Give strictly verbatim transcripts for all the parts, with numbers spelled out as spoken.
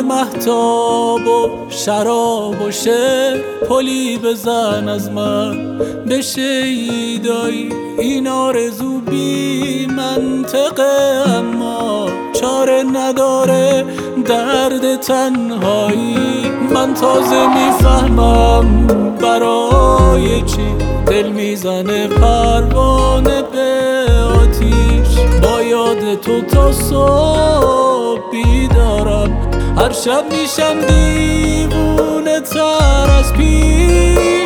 مهتاب و شراب و شعر پلی بزن از من به شیدایی. این آرزو بی منطقه اما چاره نداره درد تنهایی. من تازه میفهمم برای چی دل میزنه پروانه به آتیش. با یاد تو تا صبح بیدارم، هر شب میشم دیوونه تر از پیش.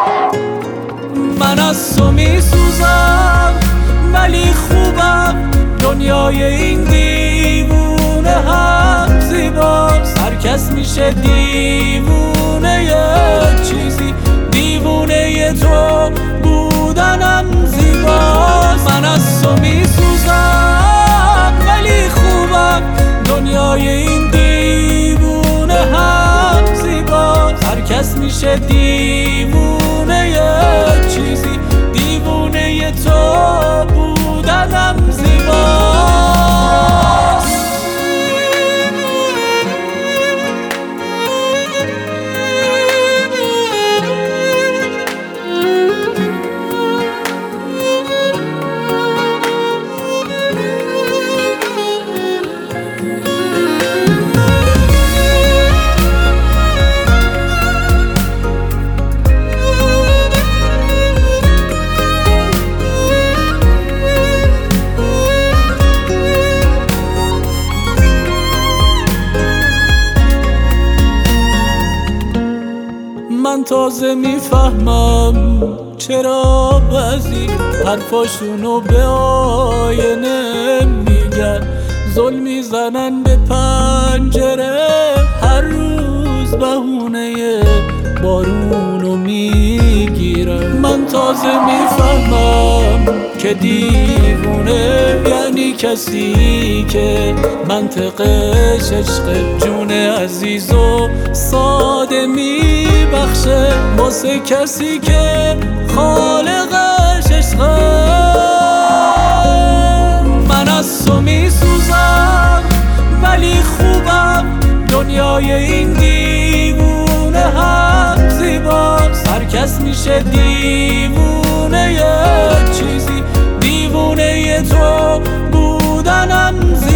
من از تو میسوزم ولی خوبم، دنیای این دیوونه هم زیباست. هر کس میشه دیوونه یه چیزی، دیوونه تو بودنم زیباست. من از تو میسوزم ولی خوبم، دنیای این دیوونه هم زیباست. هر کس میشه دیوونه یه چیزی، دیوونه تو بودنم زیباست. من تازه میفهمم چرا بعضی حرفاشونو به آینه میگن، ظلم میزنن به پنجره، هر روز بهونه بارونو میگیرن. من تازه میفهمم که دیوونه یعنی کسی که منطقش عشق، جون عزیز و ساده میبخشه واسه کسی که خالقش عشقه. من از تو میسوزم ولی خوبم، دنیای این دیوونه هم زیباست. هر کس میشه دیوونه یه چیزی، دیوونه تو بودنم زیباست.